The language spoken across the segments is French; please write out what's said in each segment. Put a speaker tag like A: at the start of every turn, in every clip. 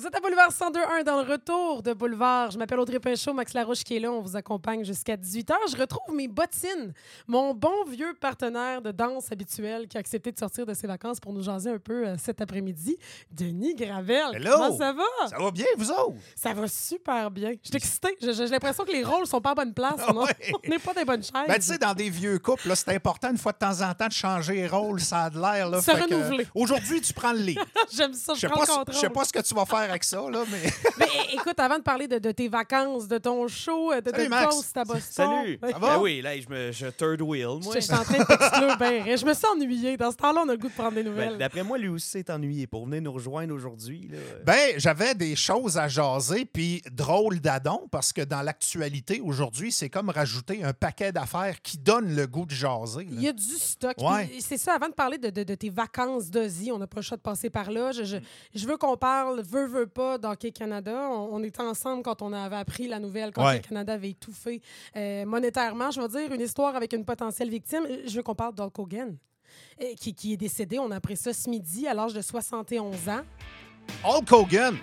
A: Vous êtes à Boulevard 102.1 dans le retour de Boulevard. Je m'appelle Audrey Pinchot, Max Larouche qui est là. On vous accompagne jusqu'à 18h. Je retrouve mes bottines, mon bon vieux partenaire de danse habituel qui a accepté de sortir de ses vacances pour nous jaser un peu cet après-midi. Denis Gravel.
B: Hello!
A: Comment ça va?
B: Ça va bien, vous autres?
A: Ça va super bien. Je suis excitée. J'ai l'impression que les rôles sont pas à bonne place. Non?
B: Ouais.
A: On n'est pas des bonnes chaises.
B: Ben, tu sais, dans des vieux couples, là, c'est important une fois de temps en temps de changer les rôles, ça a de l'air. Là,
A: Se
B: fait que,
A: renouveler.
B: Aujourd'hui, tu prends le lead.
A: J'aime ça,
B: Je sais
A: prends le
B: pas,
A: contrôle.
B: je sais pas ce que tu vas faire avec ça, là, mais...
A: Mais écoute, avant de parler de tes vacances, de ton show, de
B: Salut,
A: tes
B: Max.
A: ghosts à Boston.
C: Salut!
A: Ouais.
B: Ça va?
C: Ben oui, là, je third wheel, moi.
A: Je suis en train de t'exclure ben raide. Je me sens ennuyée. Dans ce temps-là, on a le goût de prendre des nouvelles.
C: Ben, d'après moi, lui aussi s'est ennuyé pour venir nous rejoindre aujourd'hui. Là.
B: Ben, j'avais des choses à jaser, puis drôle d'adon, parce que dans l'actualité, aujourd'hui, c'est comme rajouter un paquet d'affaires qui donnent le goût de jaser.
A: Il y a du stock.
B: Ouais.
A: Puis c'est ça, avant de parler de tes vacances d'Ozzy, on n'a pas le choix de passer par là. Je veux qu'on parle, veux pas, d'Hockey Canada. On était ensemble quand on avait appris la nouvelle qu'Hockey Canada avait étouffé monétairement. Je veux dire, une histoire avec une potentielle victime. Je veux qu'on parle d'Hulk Hogan, qui est décédé. On a appris ça ce midi à l'âge de 71 ans.
B: Hulk Hogan!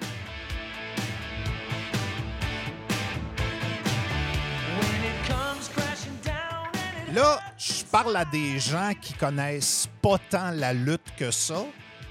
B: Là, je parle à des gens qui connaissent pas tant la lutte que ça.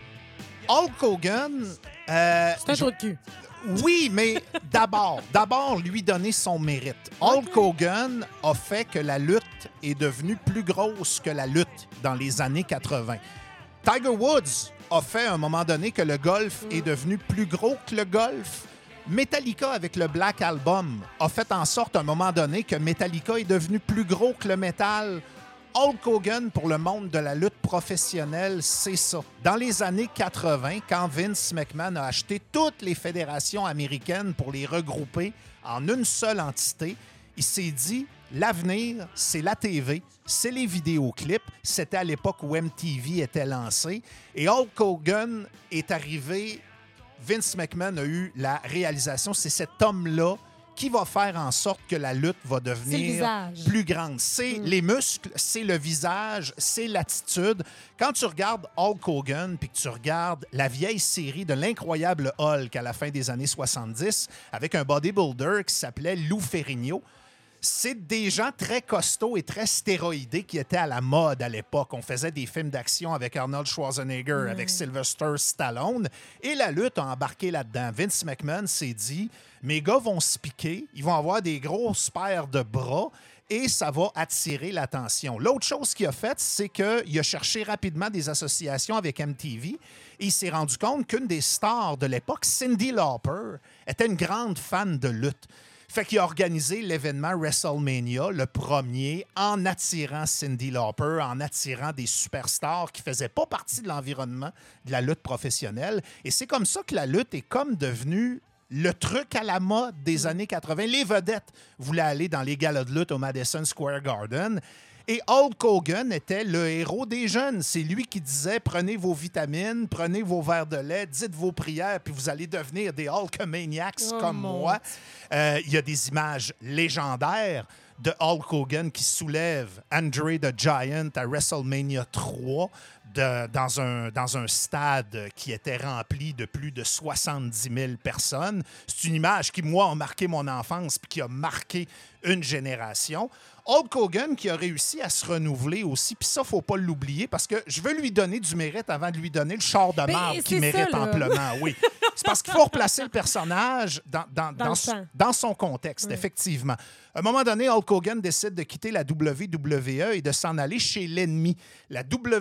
B: Hulk Hogan...
A: C'est un trou de cul.
B: Oui, mais d'abord, lui donner son mérite. Hulk Hogan a fait que la lutte est devenue plus grosse que la lutte dans les années 80. Tiger Woods a fait à un moment donné que le golf est devenu plus gros que le golf. Metallica, avec le Black Album, a fait en sorte à un moment donné que Metallica est devenu plus gros que le métal. Hulk Hogan, pour le monde de la lutte professionnelle, c'est ça. Dans les années 80, quand Vince McMahon a acheté toutes les fédérations américaines pour les regrouper en une seule entité, il s'est dit, l'avenir, c'est la TV, c'est les vidéoclips. C'était à l'époque où MTV était lancé. Et Hulk Hogan est arrivé, Vince McMahon a eu la réalisation, c'est cet homme-là qui va faire en sorte que la lutte va devenir plus grande. C'est les muscles, c'est le visage, c'est l'attitude. Quand tu regardes Hulk Hogan puis que tu regardes la vieille série de l'incroyable Hulk à la fin des années 70 avec un bodybuilder qui s'appelait Lou Ferrigno, c'est des gens très costauds et très stéroïdés qui étaient à la mode à l'époque. On faisait des films d'action avec Arnold Schwarzenegger, avec Sylvester Stallone, et la lutte a embarqué là-dedans. Vince McMahon s'est dit, mes gars vont se piquer, ils vont avoir des grosses paires de bras, et ça va attirer l'attention. L'autre chose qu'il a faite, c'est qu'il a cherché rapidement des associations avec MTV, et il s'est rendu compte qu'une des stars de l'époque, Cyndi Lauper, était une grande fan de lutte. Fait qu'il a organisé l'événement WrestleMania, le premier, en attirant Cyndi Lauper, en attirant des superstars qui ne faisaient pas partie de l'environnement de la lutte professionnelle. Et c'est comme ça que la lutte est comme devenue le truc à la mode des années 80. Les vedettes voulaient aller dans les galas de lutte au Madison Square Garden. Et Hulk Hogan était le héros des jeunes. C'est lui qui disait « Prenez vos vitamines, prenez vos verres de lait, dites vos prières, puis vous allez devenir des Hulkamaniacs comme moi. » Il y a des images légendaires de Hulk Hogan qui soulève Andre the Giant à WrestleMania 3 dans un stade qui était rempli de plus de 70 000 personnes. C'est une image qui, moi, a marqué mon enfance puis qui a marqué une génération. Hulk Hogan qui a réussi à se renouveler aussi, puis ça, faut pas l'oublier, parce que je veux lui donner du mérite avant de lui donner le char de marde qu'il mérite amplement. Oui. C'est parce qu'il faut replacer le personnage dans son contexte, effectivement. À un moment donné, Hulk Hogan décide de quitter la WWE et de s'en aller chez l'ennemi. La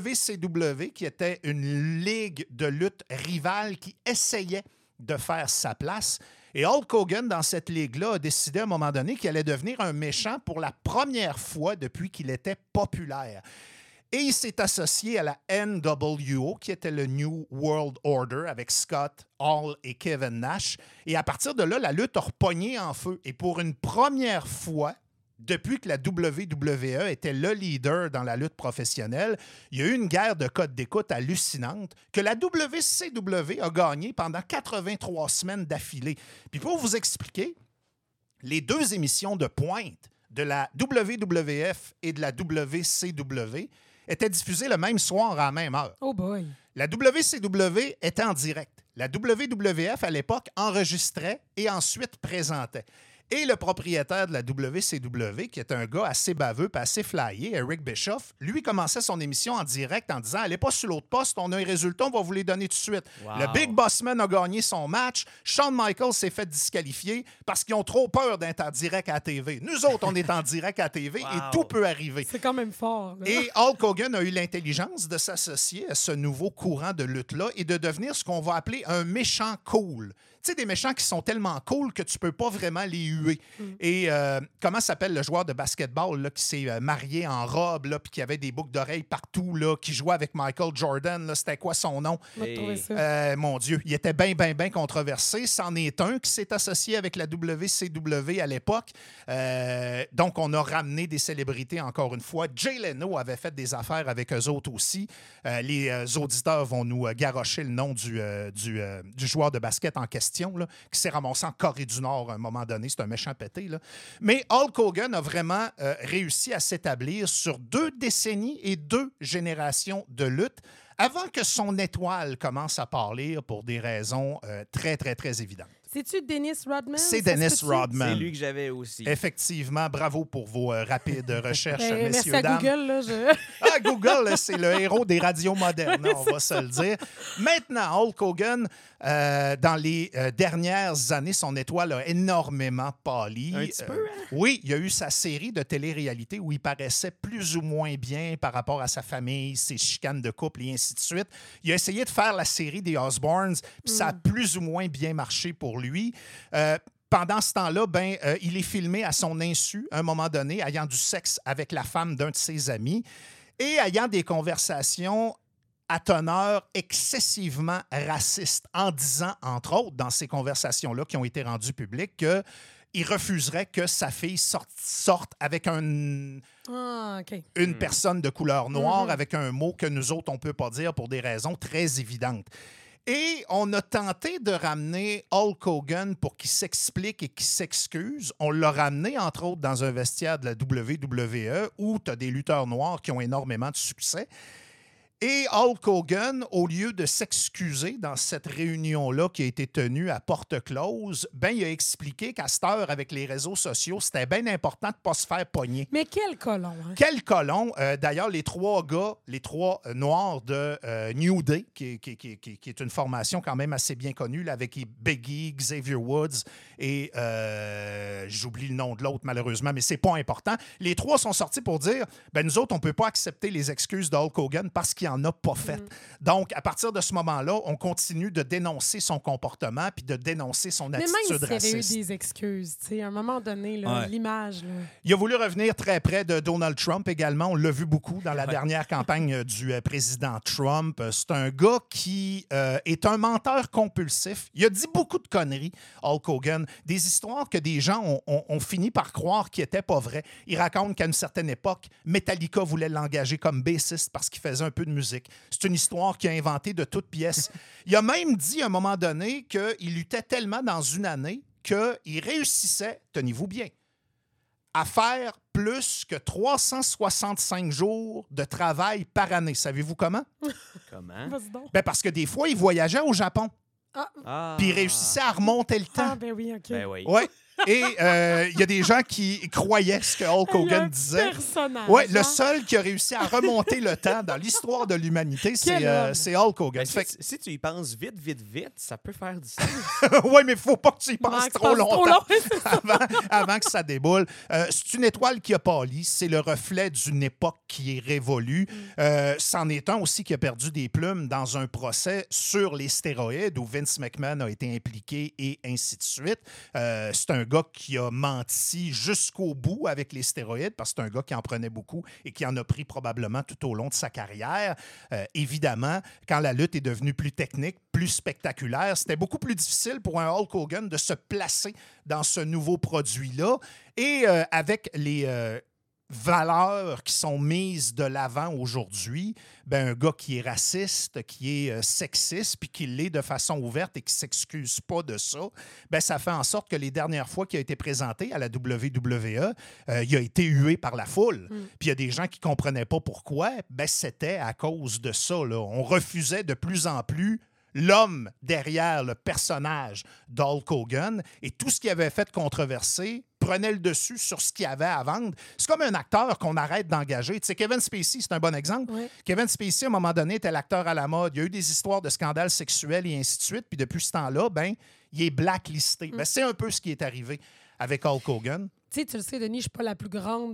B: WCW, qui était une ligue de lutte rivale qui essayait de faire sa place. Et Hulk Hogan, dans cette ligue-là, a décidé à un moment donné qu'il allait devenir un méchant pour la première fois depuis qu'il était populaire. Et il s'est associé à la NWO, qui était le New World Order, avec Scott Hall et Kevin Nash. Et à partir de là, la lutte a repogné en feu. Et pour une première fois, depuis que la WWE était le leader dans la lutte professionnelle, il y a eu une guerre de codes d'écoute hallucinante que la WCW a gagnée pendant 83 semaines d'affilée. Puis pour vous expliquer, les deux émissions de pointe de la WWF et de la WCW étaient diffusées le même soir à la même heure.
A: Oh boy!
B: La WCW était en direct. La WWF, à l'époque, enregistrait et ensuite présentait. Et le propriétaire de la WCW, qui est un gars assez baveux et assez flyé, Eric Bischoff, lui commençait son émission en direct en disant « Allez pas sur l'autre poste, on a un résultat, on va vous les donner tout de suite.
C: Wow.
B: Le Big Bossman a gagné son match. Shawn Michaels s'est fait disqualifier parce qu'ils ont trop peur d'être en direct à la TV. Nous autres, on est en direct à la TV
C: Wow.
B: et tout peut arriver. »
A: C'est quand même fort. Là.
B: Et Hulk Hogan a eu l'intelligence de s'associer à ce nouveau courant de lutte-là et de devenir ce qu'on va appeler un méchant cool. Tu sais, des méchants qui sont tellement cool que tu peux pas vraiment les huer. Et comment s'appelle le joueur de basketball là, qui s'est marié en robe puis qui avait des boucles d'oreilles partout, là, qui jouait avec Michael Jordan? Là, c'était quoi son nom?
A: On va trouver ça.
B: Mon Dieu, il était bien controversé. C'en est un qui s'est associé avec la WCW à l'époque. Donc, on a ramené des célébrités encore une fois. Jay Leno avait fait des affaires avec eux autres aussi. Les auditeurs vont nous garrocher le nom du joueur de basket en question, là, qui s'est ramassé en Corée du Nord à un moment donné. C'est un méchant pété. Là. Mais Hulk Hogan a vraiment réussi à s'établir sur 2 décennies et 2 générations de lutte avant que son étoile commence à parler pour des raisons très évidentes.
A: C'est-tu Dennis Rodman?
B: C'est
A: Ça se
B: Dennis
A: peut-tu?
B: Rodman.
C: C'est lui que j'avais aussi.
B: Effectivement, bravo pour vos rapides recherches,
A: Ben,
B: messieurs,
A: merci à
B: dames.
A: Google. Là,
B: Ah, Google, là, c'est le héros des radios modernes, hein, on va se le dire. Maintenant, Hulk Hogan, dans les dernières années, son étoile a énormément pâli.
C: Un petit peu, hein?
B: Oui, il y a eu sa série de télé-réalité où il paraissait plus ou moins bien par rapport à sa famille, ses chicanes de couple et ainsi de suite. Il a essayé de faire la série des Osbournes, puis ça a plus ou moins bien marché pour lui. Pendant ce temps-là, il est filmé à son insu, à un moment donné, ayant du sexe avec la femme d'un de ses amis et ayant des conversations à teneur excessivement raciste, en disant, entre autres, dans ces conversations-là qui ont été rendues publiques, qu'il refuserait que sa fille sorte avec une personne de couleur noire, avec un mot que nous autres, on ne peut pas dire pour des raisons très évidentes. Et on a tenté de ramener Hulk Hogan pour qu'il s'explique et qu'il s'excuse. On l'a ramené, entre autres, dans un vestiaire de la WWE où tu as des lutteurs noirs qui ont énormément de succès. Et Hulk Hogan, au lieu de s'excuser dans cette réunion-là qui a été tenue à porte close, il a expliqué qu'à cette heure, avec les réseaux sociaux, c'était bien important de ne pas se faire pogner.
A: Mais quel colon! Hein?
B: Quel colon! D'ailleurs, les 3 gars, les 3 noirs de New Day, qui est une formation quand même assez bien connue, là, avec Biggie, Xavier Woods et j'oublie le nom de l'autre malheureusement, mais c'est pas important. Les 3 sont sortis pour dire, nous autres, on ne peut pas accepter les excuses de Hulk Hogan parce qu'il n'en a pas fait. Donc, à partir de ce moment-là, on continue de dénoncer son comportement puis de dénoncer son attitude raciste.
A: Mais même s'il y avait eu des excuses, à un moment donné, là, l'image... Là...
B: Il a voulu revenir très près de Donald Trump également. On l'a vu beaucoup dans la dernière campagne du président Trump. C'est un gars qui est un menteur compulsif. Il a dit beaucoup de conneries, Hulk Hogan. Des histoires que des gens ont fini par croire qui n'étaient pas vraies. Il raconte qu'à une certaine époque, Metallica voulait l'engager comme bassiste parce qu'il faisait un peu de musique. C'est une histoire qu'il a inventée de toutes pièces. Il a même dit à un moment donné qu'il luttait tellement dans une année qu'il réussissait, tenez-vous bien, à faire plus que 365 jours de travail par année. Savez-vous comment?
C: Comment?
A: Vas-y donc.
B: Parce que des fois, il voyageait au Japon. Puis il réussissait à remonter le temps.
A: Ah, ben oui, OK.
C: Ben oui.
B: Ouais. Et il y a des gens qui croyaient ce que Hulk Hogan disait. Oui, le seul qui a réussi à remonter le temps dans l'histoire de l'humanité, c'est Hulk Hogan.
C: Ben, si tu y penses vite, ça peut faire du sens.
B: Oui, mais il ne faut pas que tu y penses trop longtemps
A: Trop
B: avant que ça déboule. C'est une étoile qui a pâli. C'est le reflet d'une époque qui est révolue. C'en est un aussi qui a perdu des plumes dans un procès sur les stéroïdes où Vince McMahon a été impliqué et ainsi de suite. C'est un gars qui a menti jusqu'au bout avec les stéroïdes parce que c'est un gars qui en prenait beaucoup et qui en a pris probablement tout au long de sa carrière. Évidemment, quand la lutte est devenue plus technique, plus spectaculaire, c'était beaucoup plus difficile pour un Hulk Hogan de se placer dans ce nouveau produit-là. Et avec les valeurs qui sont mises de l'avant aujourd'hui, un gars qui est raciste, qui est sexiste, puis qui l'est de façon ouverte et qui ne s'excuse pas de ça, ça fait en sorte que les dernières fois qu'il a été présenté à la WWE, il a été hué par la foule. Puis il y a des gens qui ne comprenaient pas pourquoi. C'était à cause de ça. Là. On refusait de plus en plus l'homme derrière le personnage d'Hulk Hogan, et tout ce qu'il avait fait de controversé prenait le dessus sur ce qu'il y avait à vendre. C'est comme un acteur qu'on arrête d'engager. Tu sais, Kevin Spacey, c'est un bon exemple.
A: Ouais.
B: Kevin Spacey, à un moment donné, était l'acteur à la mode. Il y a eu des histoires de scandales sexuels et ainsi de suite. Puis depuis ce temps-là, ben, il est blacklisté. Ben, c'est un peu ce qui est arrivé avec Hulk Hogan.
A: Tu le sais, Denis, je suis pas la plus grande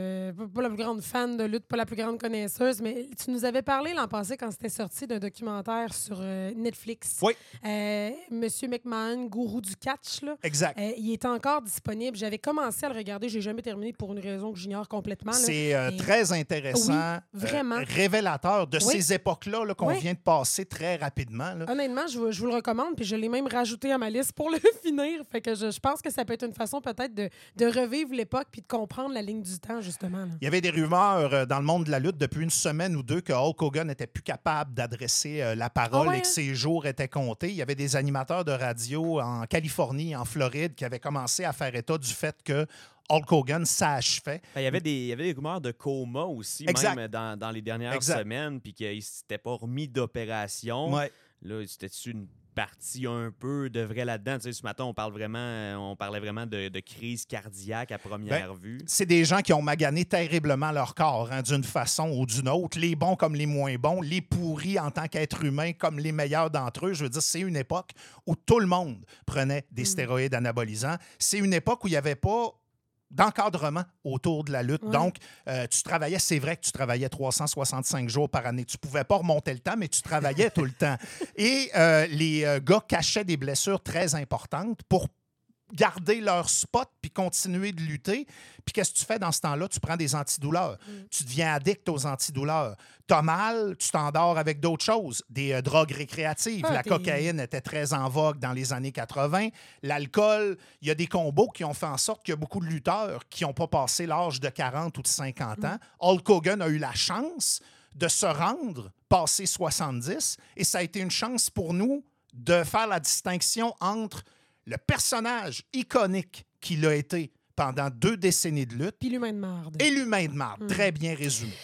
A: fan de lutte, pas la plus grande connaisseuse, mais tu nous avais parlé l'an passé quand c'était sorti d'un documentaire sur Netflix.
B: Oui.
A: Monsieur McMahon, gourou du catch, là.
B: Exact.
A: Il est encore disponible. J'avais commencé à le regarder, j'ai jamais terminé pour une raison que j'ignore complètement. Là.
B: C'est très intéressant,
A: Oui, vraiment.
B: Révélateur de
A: Oui.
B: ces époques-là là, qu'on
A: Oui.
B: vient de passer très rapidement. Là.
A: Honnêtement, je vous le recommande, puis je l'ai même rajouté à ma liste pour le finir. Fait que je pense que ça peut être une façon peut-être de revivre l'époque puis de comprendre la ligne du temps, justement. Là.
B: Il y avait des rumeurs dans le monde de la lutte depuis une semaine ou deux que Hulk Hogan n'était plus capable d'adresser la parole et que ses jours étaient comptés. Il y avait des animateurs de radio en Californie, en Floride, qui avaient commencé à faire état du fait que Hulk Hogan s'achevait.
C: Il y avait des rumeurs de coma aussi,
B: exact.
C: même dans les dernières
B: exact.
C: semaines, puis qu'il ne s'était pas remis d'opération.
B: Ouais.
C: Là, c'était-tu une partie un peu de vrai là-dedans? Tu sais, ce matin, on parlait vraiment de crise cardiaque à première vue.
B: C'est des gens qui ont magané terriblement leur corps, hein, d'une façon ou d'une autre. Les bons comme les moins bons, les pourris en tant qu'êtres humains comme les meilleurs d'entre eux. Je veux dire, c'est une époque où tout le monde prenait des stéroïdes anabolisants. C'est une époque où il n'y avait pas d'encadrement autour de la lutte.
A: Ouais.
B: Donc, tu travaillais, c'est vrai que tu travaillais 365 jours par année. Tu pouvais pas remonter le temps, mais tu travaillais tout le temps. Et les gars cachaient des blessures très importantes pour garder leur spot puis continuer de lutter. Puis qu'est-ce que tu fais dans ce temps-là? Tu prends des antidouleurs. Tu deviens addict aux antidouleurs. T'as mal, tu t'endors avec d'autres choses. Des drogues récréatives. La cocaïne était très en vogue dans les années 80. L'alcool, il y a des combos qui ont fait en sorte qu'il y a beaucoup de lutteurs qui n'ont pas passé l'âge de 40 ou de 50 ans. Hulk Hogan a eu la chance de se rendre passer 70 et ça a été une chance pour nous de faire la distinction entre le personnage iconique qu'il a été pendant 2 décennies de lutte
A: Puis l'humain de marde.
B: et l'humain de marde. Très bien résumé.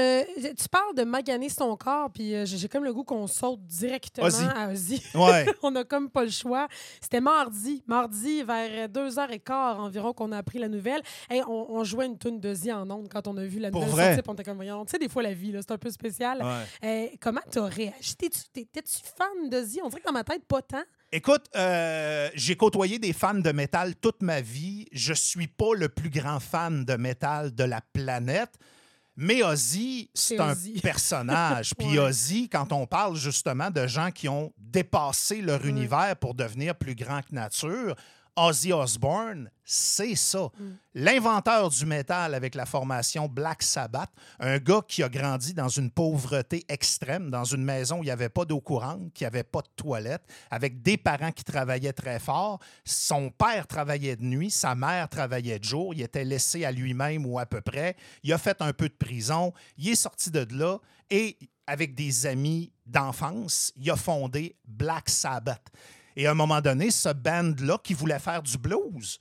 A: Tu parles de maganer son corps, puis j'ai comme le goût qu'on saute directement
B: Ozzy.
A: à Ozzy.
B: Ouais.
A: On n'a comme pas le choix. C'était mardi vers 2h15 environ qu'on a appris la nouvelle. Hey, on jouait une toune d'Ozzy en ondes quand on a vu la
B: Pour
A: nouvelle
B: vrai?
A: sortie. Puis on était comme, voyons, tu sais, des fois, la vie, là, c'est un peu spécial. Comment tu as réagi? T'es-tu fan d'Ozzy? On dirait que dans ma tête, pas tant.
B: Écoute, j'ai côtoyé des fans de métal toute ma vie. Je suis pas le plus grand fan de métal de la planète, mais Ozzy, c'est un
A: Ozzy.
B: personnage. Puis
A: Ouais.
B: Ozzy, quand on parle justement de gens qui ont dépassé leur univers pour devenir plus grand que nature, Ozzy Osbourne, c'est ça. L'inventeur du métal avec la formation Black Sabbath, un gars qui a grandi dans une pauvreté extrême, dans une maison où il n'y avait pas d'eau courante, qui n'avait pas de toilette, avec des parents qui travaillaient très fort. Son père travaillait de nuit, sa mère travaillait de jour. Il était laissé à lui-même ou à peu près. Il a fait un peu de prison. Il est sorti de là et, avec des amis d'enfance, il a fondé Black Sabbath. Et à un moment donné, ce band-là, qui voulait faire du blues,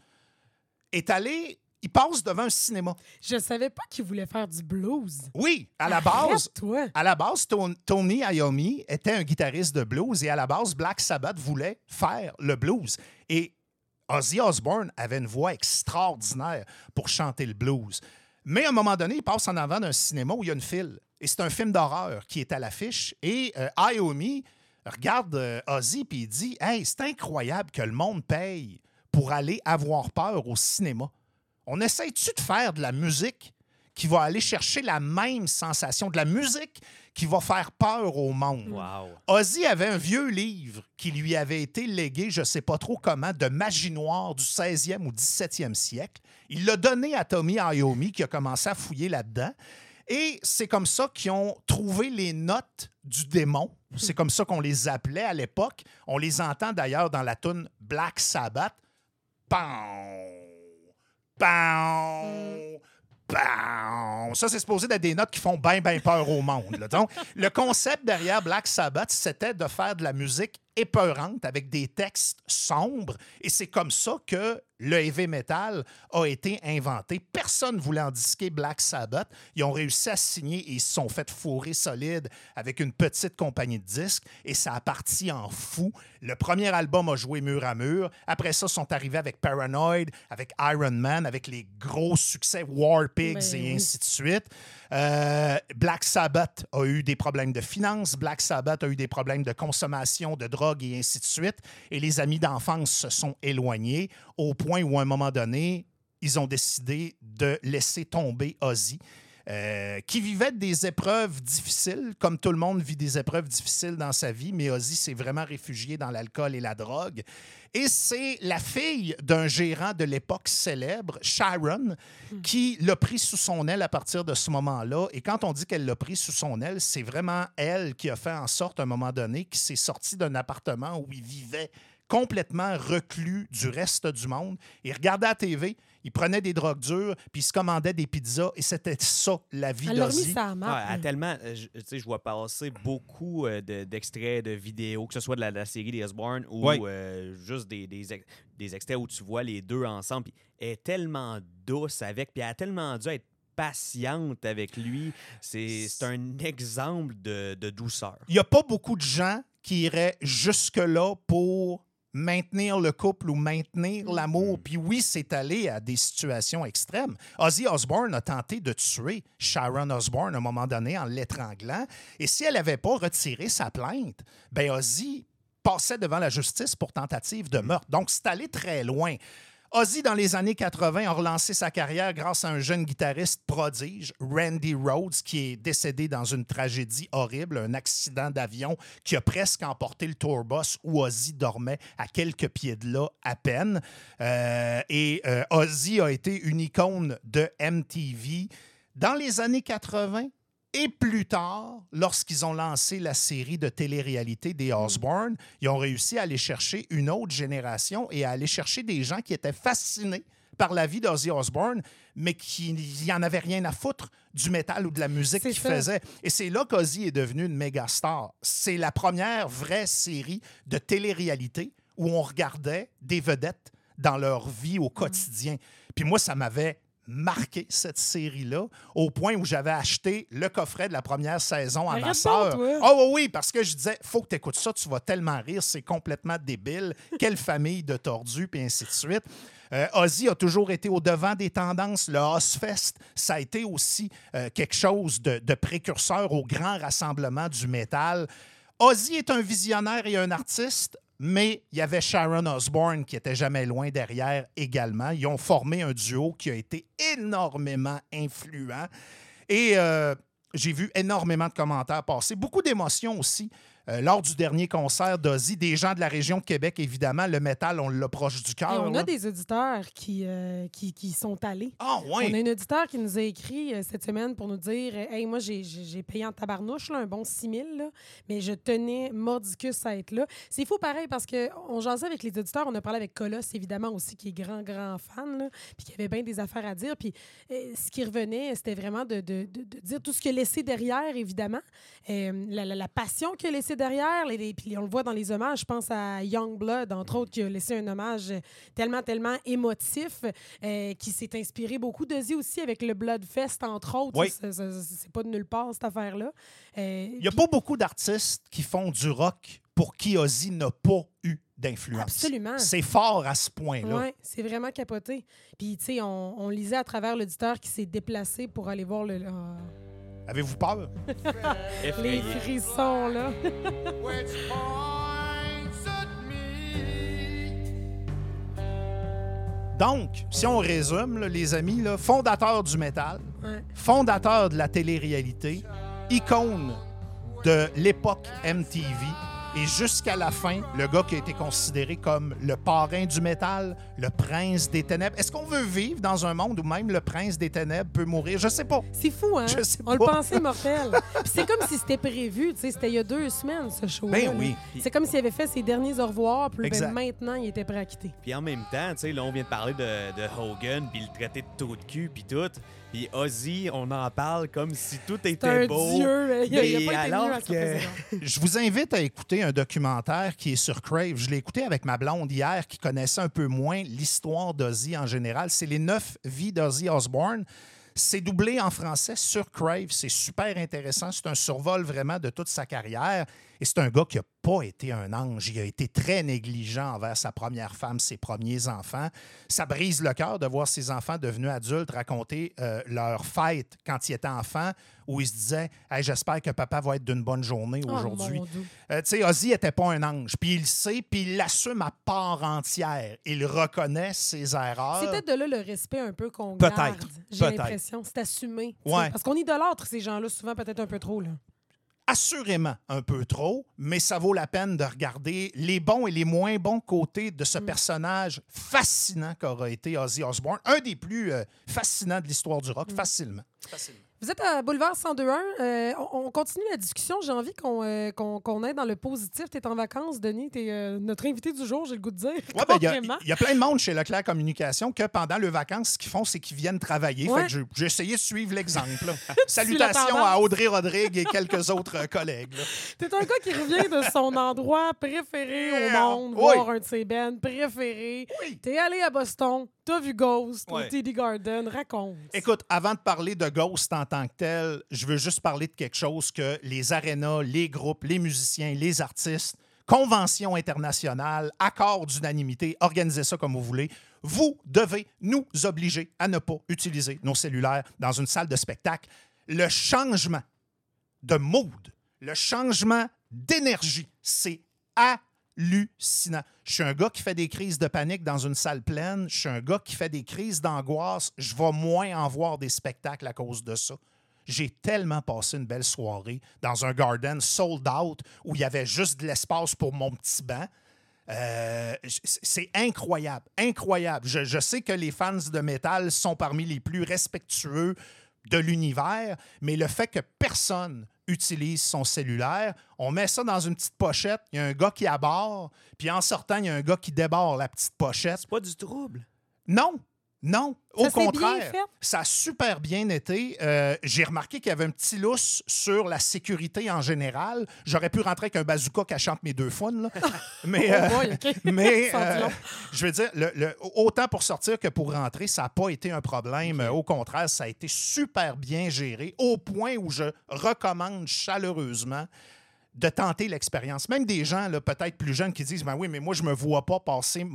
B: est allé... Il passe devant un cinéma.
A: Je savais pas qu'il voulait faire du blues.
B: Oui, à la base...
A: Arrête-toi.
B: À la base, Tony Iommi était un guitariste de blues et à la base, Black Sabbath voulait faire le blues. Et Ozzy Osbourne avait une voix extraordinaire pour chanter le blues. Mais à un moment donné, il passe en avant d'un cinéma où il y a une file. Et c'est un film d'horreur qui est à l'affiche. Et Iommi regarde Ozzy et il dit « Hey, c'est incroyable que le monde paye pour aller avoir peur au cinéma. On essaie-tu de faire de la musique qui va aller chercher la même sensation, de la musique qui va faire peur au monde? »
C: Wow.
B: Ozzy avait un vieux livre qui lui avait été légué, je ne sais pas trop comment, de magie noire du 16e ou 17e siècle. Il l'a donné à Tommy Iommi qui a commencé à fouiller là-dedans. Et c'est comme ça qu'ils ont trouvé les notes du démon. C'est comme ça qu'on les appelait à l'époque. On les entend d'ailleurs dans la toune Black Sabbath. Pow, pow, pow. Ça, c'est supposé d'être des notes qui font bien peur au monde. Là. Donc, le concept derrière Black Sabbath, c'était de faire de la musique épeurante avec des textes sombres. Et c'est comme ça que le heavy metal a été inventé. Personne ne voulait en disquer Black Sabbath. Ils ont réussi à signer et ils se sont fait fourrer solide avec une petite compagnie de disques et ça a parti en fou. Le premier album a joué mur à mur. Après ça, ils sont arrivés avec Paranoid, avec Iron Man, avec les gros succès War Pigs et ainsi de suite. Black Sabbath a eu des problèmes de finances. Black Sabbath a eu des problèmes de consommation, de drogue et ainsi de suite. Et les amis d'enfance se sont éloignés au point où, à un moment donné, ils ont décidé de laisser tomber Ozzy, qui vivait des épreuves difficiles, comme tout le monde vit des épreuves difficiles dans sa vie, mais Ozzy s'est vraiment réfugié dans l'alcool et la drogue. Et c'est la fille d'un gérant de l'époque célèbre, Sharon, qui l'a pris sous son aile à partir de ce moment-là. Et quand on dit qu'elle l'a pris sous son aile, c'est vraiment elle qui a fait en sorte, à un moment donné, qu'il s'est sorti d'un appartement où il vivait complètement reclus du reste du monde. Il regardait la TV, il prenait des drogues dures, puis il se commandait des pizzas, et c'était ça, la vie d'Ozzy.
C: Tellement, je vois passer beaucoup d'extraits de vidéos, que ce soit de la série des Osbourne ou juste des extraits où tu vois les deux ensemble. Puis elle est tellement douce avec, puis elle a tellement dû être patiente avec lui. C'est un exemple de douceur.
B: Il n'y a pas beaucoup de gens qui iraient jusque-là pour maintenir le couple ou maintenir l'amour. Puis oui, c'est allé à des situations extrêmes. Ozzy Osbourne a tenté de tuer Sharon Osbourne à un moment donné en l'étranglant. Et si elle n'avait pas retiré sa plainte, ben Ozzy passait devant la justice pour tentative de meurtre. Donc, c'est allé très loin. Ozzy, dans les années 80, a relancé sa carrière grâce à un jeune guitariste prodige, Randy Rhoads, qui est décédé dans une tragédie horrible, un accident d'avion qui a presque emporté le tourbus où Ozzy dormait à quelques pieds de là à peine. Ozzy a été une icône de MTV dans les années 80. Et plus tard, lorsqu'ils ont lancé la série de télé-réalité des Osbourne, ils ont réussi à aller chercher une autre génération et à aller chercher des gens qui étaient fascinés par la vie d'Ozzy Osbourne, mais qui n'en avaient rien à foutre du métal ou de la musique qu'il faisait. Et c'est là qu'Ozzy est devenu une méga star. C'est la première vraie série de télé-réalité où on regardait des vedettes dans leur vie au quotidien. Puis moi, ça m'avait marqué cette série-là, au point où j'avais acheté le coffret de la première saison à ma sœur. Oh oui, parce que je disais, faut que tu écoutes ça, tu vas tellement rire, c'est complètement débile. Quelle famille de tordus, puis ainsi de suite. Ozzy a toujours été au devant des tendances. Le Ozfest, ça a été aussi quelque chose de précurseur au grand rassemblement du métal. Ozzy est un visionnaire et un artiste, mais il y avait Sharon Osbourne qui était jamais loin derrière également. Ils ont formé un duo qui a été énormément influent. Et j'ai vu énormément de commentaires passer. Beaucoup d'émotions aussi. Lors du dernier concert d'Ozzy, des gens de la région de Québec, évidemment, le métal, on l'a proche du cœur.
A: On a des auditeurs qui sont allés.
B: Ah, oui.
A: On a un auditeur qui nous a écrit cette semaine pour nous dire « Hey, moi, j'ai payé en tabarnouche là, un bon 6 000, là, mais je tenais mordicus à être là. » C'est fou pareil parce qu'on jasait avec les auditeurs. On a parlé avec Colosse, évidemment, aussi, qui est grand fan, là, puis qui avait bien des affaires à dire. Puis ce qui revenait, c'était vraiment de dire tout ce qu'il a laissé derrière, évidemment. La passion qu'il a laissée derrière, puis on le voit dans les hommages, je pense à Youngblood, entre autres, qui a laissé un hommage tellement émotif, qui s'est inspiré beaucoup d'Ozzy aussi avec le Bloodfest, entre autres.
B: Oui.
A: C'est pas de nulle part, cette affaire-là.
B: Il n'y a pas beaucoup d'artistes qui font du rock pour qui Ozzy n'a pas eu d'influence.
A: Absolument.
B: C'est fort à ce point-là.
A: Oui, c'est vraiment capoté. Puis, tu sais, on lisait à travers l'auditeur qui s'est déplacé pour aller voir le...
B: Avez-vous peur?
A: Les frissons, là.
B: Donc, si on résume, là, les amis, là, fondateur du métal, fondateur de la télé-réalité, icône de l'époque MTV, et jusqu'à la fin, le gars qui a été considéré comme le parrain du métal, le prince des ténèbres. Est-ce qu'on veut vivre dans un monde où même le prince des ténèbres peut mourir? Je sais pas.
A: C'est fou, hein?
B: Je sais
A: On le pensait mortel. Puis c'est comme si c'était prévu, tu sais, c'était il y a 2 semaines, ce show-là.
B: Ben oui.
A: C'est comme s'il avait fait ses derniers au revoir, puis ben, maintenant, il était prêt à quitter.
C: Puis en même temps, tu sais, là, on vient de parler de Hogan, puis le traité de trou de cul, puis tout. Puis Ozzy, on en parle comme si tout était
A: C'est un
C: beau.
A: dieu. Il a pas été
C: alors
A: mieux à sa présidence.
B: Je vous invite à écouter un documentaire qui est sur Crave. Je l'ai écouté avec ma blonde hier qui connaissait un peu moins l'histoire d'Ozzy en général. C'est les 9 vies d'Ozzy Osbourne. C'est doublé en français sur Crave. C'est super intéressant. C'est un survol vraiment de toute sa carrière. Et c'est un gars qui n'a pas été un ange. Il a été très négligent envers sa première femme, ses premiers enfants. Ça brise le cœur de voir ses enfants devenus adultes raconter leur fête quand ils étaient enfants, où ils se disaient hey, « J'espère que papa va être d'une bonne journée aujourd'hui.
A: Mon Dieu. »
B: Tu sais, Ozzy n'était pas un ange. Puis il le sait, puis il l'assume à part entière. Il reconnaît ses erreurs.
A: C'est peut-être de là le respect un peu qu'on
B: Peut-être.
A: garde. J'ai
B: Peut-être.
A: l'impression. C'est assumé. Tu sais,
B: Ouais.
A: Parce qu'on idolâtre ces gens-là souvent peut-être un peu trop. Là.
B: Assurément un peu trop, mais ça vaut la peine de regarder les bons et les moins bons côtés de ce personnage fascinant qu'aura été Ozzy Osbourne. Un des plus fascinants de l'histoire du rock, facilement.
A: Vous êtes à Boulevard 102.1. On continue la discussion. J'ai envie qu'on aille dans le positif. Tu es en vacances, Denis. Tu es notre invité du jour, j'ai le goût de dire.
B: Ouais, ben, il y a plein de monde chez Leclerc Communication que pendant leurs vacances, ce qu'ils font, c'est qu'ils viennent travailler.
A: Ouais.
B: Fait que j'ai essayé de suivre l'exemple. là. Salutations à Audrey Rodrigue et quelques autres collègues.
A: Tu es un gars qui revient de son endroit préféré au monde,
B: Oui.
A: voir un de ses bands préférés.
B: Oui.
A: Tu es allé à Boston, tu as vu Ghost
B: Ouais.
A: au TD Garden. Raconte.
B: Écoute, avant de parler de Ghost en tant que tel, je veux juste parler de quelque chose que les arénas, les groupes, les musiciens, les artistes, conventions internationales, accords d'unanimité, organisez ça comme vous voulez. Vous devez nous obliger à ne pas utiliser nos cellulaires dans une salle de spectacle. Le changement de mood, le changement d'énergie, c'est hallucinant. Je suis un gars qui fait des crises de panique dans une salle pleine. Je suis un gars qui fait des crises d'angoisse. Je vais moins en voir des spectacles à cause de ça. J'ai tellement passé une belle soirée dans un garden sold out où il y avait juste de l'espace pour mon petit banc. C'est incroyable, incroyable. Je sais que les fans de métal sont parmi les plus respectueux de l'univers, mais le fait que personne utilise son cellulaire, on met ça dans une petite pochette, il y a un gars qui aborde, puis en sortant, il y a un gars qui déborde la petite pochette.
C: C'est pas du trouble.
B: Non, non. Au
A: Ça s'est bien
B: contraire,
A: fait?
B: ça a super bien été. J'ai remarqué qu'il y avait un petit lousse sur la sécurité en général. J'aurais pu rentrer avec un bazooka cachant mes deux faunes, là. Mais,
A: Oh boy, OK.
B: mais
A: Senti long.
B: je veux dire, autant pour sortir que pour rentrer, ça n'a pas été un problème. Au contraire, ça a été super bien géré, au point où je recommande chaleureusement de tenter l'expérience. Même des gens là, peut-être plus jeunes qui disent « Ben oui, mais moi, je ne me vois pas passer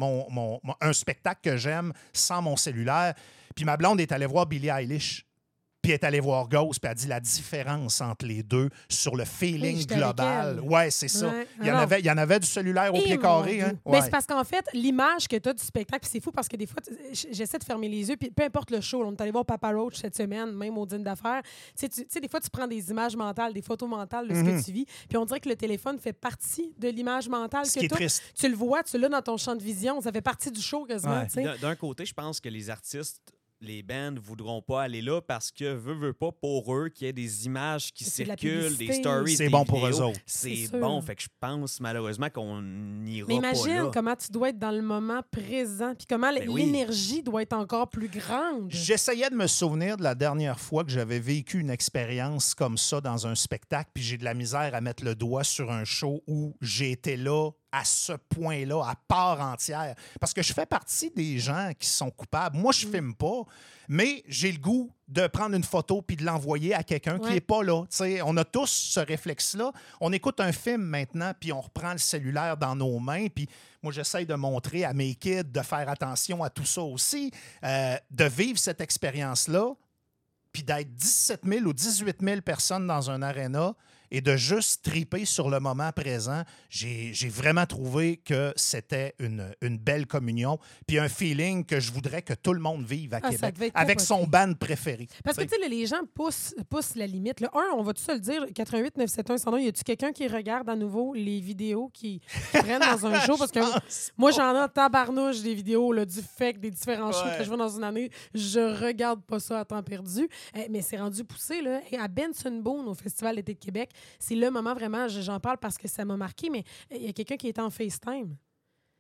B: un spectacle que j'aime sans mon cellulaire. » Puis ma blonde est allée voir Billie Eilish. Puis elle est allée voir Ghost, puis elle a dit la différence entre les deux sur le feeling
A: Hey, j'étais avec
B: global.
A: elle.
B: Ouais, c'est ça.
A: Ouais.
B: Il y en avait du cellulaire au
A: Eh,
B: pied
A: mon
B: carré.
A: Dieu.
B: Hein?
A: Ben,
B: Ouais.
A: c'est parce qu'en fait, l'image que tu as du spectacle, puis c'est fou parce que des fois, j'essaie de fermer les yeux, puis peu importe le show, là, on est allé voir Papa Roach cette semaine, même au dîner d'affaires. Tu sais, des fois, tu prends des images mentales, des photos mentales de ce que tu vis, puis on dirait que le téléphone fait partie de l'image mentale
B: Ce
A: que
B: qui est
A: tu
B: triste.
A: Tu le vois, tu l'as dans ton champ de vision, ça fait partie du show quasiment.
B: Ouais.
A: tu sais.
C: D'un côté, je pense que les artistes, les bands voudront pas aller là parce que veut pas pour eux qu'il y ait des images qui
A: C'est de la
C: circulent, des
A: publicité.
C: stories,
B: C'est
C: des
B: bon pour
C: vidéos.
B: eux autres.
C: C'est
A: C'est
C: bon,
A: sûr.
C: fait que je pense malheureusement qu'on n'ira
A: Mais
C: pas
A: imagine
C: là.
A: comment tu dois être dans le moment présent, puis comment
C: Ben oui.
A: l'énergie doit être encore plus grande.
B: J'essayais de me souvenir de la dernière fois que j'avais vécu une expérience comme ça dans un spectacle, puis j'ai de la misère à mettre le doigt sur un show où j'ai été là à ce point-là, à part entière. Parce que je fais partie des gens qui sont coupables. Moi, je filme pas, mais j'ai le goût de prendre une photo puis de l'envoyer à quelqu'un qui
A: Ouais.
B: n'est pas là. T'sais, on a tous ce réflexe-là. On écoute un film maintenant, puis on reprend le cellulaire dans nos mains, puis moi, j'essaye de montrer à mes kids de faire attention à tout ça aussi, de vivre cette expérience-là, puis d'être 17 000 ou 18 000 personnes dans un aréna et de juste triper sur le moment présent, j'ai vraiment trouvé que c'était une belle communion, puis un feeling que je voudrais que tout le monde vive à
A: Ah, ça
B: Québec,
A: devait être
B: avec
A: capoté.
B: son band préféré.
A: Parce que,
B: T'sais.
A: tu sais, les gens poussent la limite. Là, on va tout se le dire, 88 971 101, y a-tu quelqu'un qui regarde à nouveau les vidéos qui prennent dans un show? Parce que moi, j'en ai en tabarnouche des vidéos là, du FEC, des différents shows que je vois dans une année. Je regarde pas ça à temps perdu. Mais c'est rendu poussé. Là. Et à Benson Boone, au Festival d'été de Québec, c'est le moment vraiment, j'en parle parce que ça m'a marqué, mais il y a quelqu'un qui était en FaceTime.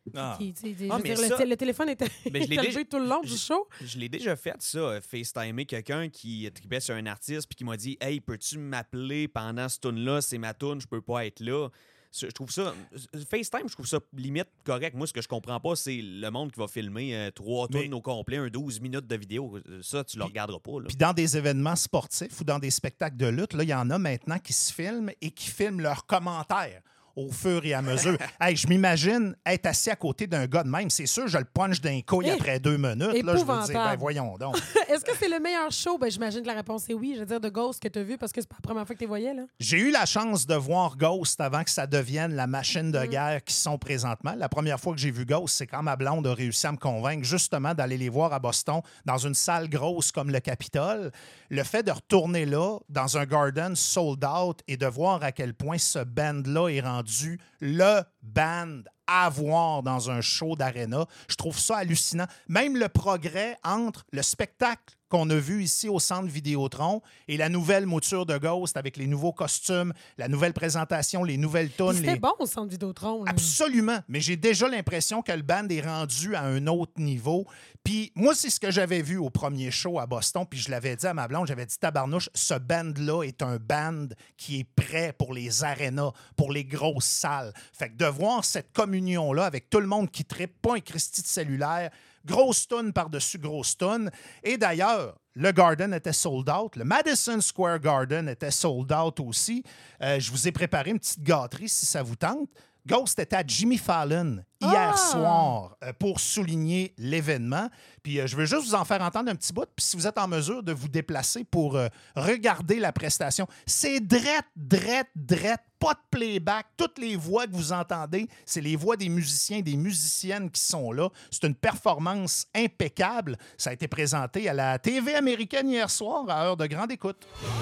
A: Le téléphone était levé tout le long du show.
C: Je l'ai déjà fait, ça, FaceTimer quelqu'un qui tripait sur un artiste puis qui m'a dit « Hey, peux-tu m'appeler pendant ce tune-là? C'est ma tune, je peux pas être là. » Je trouve ça... FaceTime, je trouve ça limite correct. Moi, ce que je comprends pas, c'est le monde qui va filmer 3 tunes au complet, 12 minutes de vidéo. Ça, tu le regarderas pas.
B: Puis dans des événements sportifs ou dans des spectacles de lutte, il y en a maintenant qui se filment et qui filment leurs commentaires au fur et à mesure. Hey, je m'imagine être assis à côté d'un gars de même. C'est sûr, je le punch d'un couille après 2 minutes. Là, je veux dire, voyons donc.
A: Est-ce que c'est le meilleur show? J'imagine que la réponse est oui. Je veux dire, de Ghost que tu as vu parce que c'est pas la première fois que tu les voyais. Là.
B: J'ai eu la chance de voir Ghost avant que ça devienne la machine de guerre qu'ils sont présentement. La première fois que j'ai vu Ghost, c'est quand ma blonde a réussi à me convaincre justement d'aller les voir à Boston dans une salle grosse comme le Capitole. Le fait de retourner là, dans un Garden sold out et de voir à quel point ce band-là est rendu le band à voir dans un show d'aréna. Je trouve ça hallucinant. Même le progrès entre le spectacle qu'on a vu ici au Centre Vidéotron et la nouvelle mouture de Ghost avec les nouveaux costumes, la nouvelle présentation, les nouvelles tunes.
A: C'était bon au Centre Vidéotron. Là.
B: Absolument. Mais j'ai déjà l'impression que le band est rendu à un autre niveau. Puis moi, c'est ce que j'avais vu au premier show à Boston. Puis je l'avais dit à ma blonde, j'avais dit, tabarnouche, ce band-là est un band qui est prêt pour les arénas, pour les grosses salles. Fait que de voir cette communion-là avec tout le monde qui trippe, pas un Christy de cellulaire, grosse toune par-dessus grosse toune. Et d'ailleurs, le Garden était sold out. Le Madison Square Garden était sold out aussi. Je vous ai préparé une petite gâterie si ça vous tente. Ghost était à Jimmy Fallon hier soir pour souligner l'événement. Puis je veux juste vous en faire entendre un petit bout. Puis si vous êtes en mesure de vous déplacer pour regarder la prestation, c'est drette, pas de playback. Toutes les voix que vous entendez, c'est les voix des musiciens et des musiciennes qui sont là. C'est une performance impeccable. Ça a été présenté à la TV américaine hier soir à heure de grande écoute.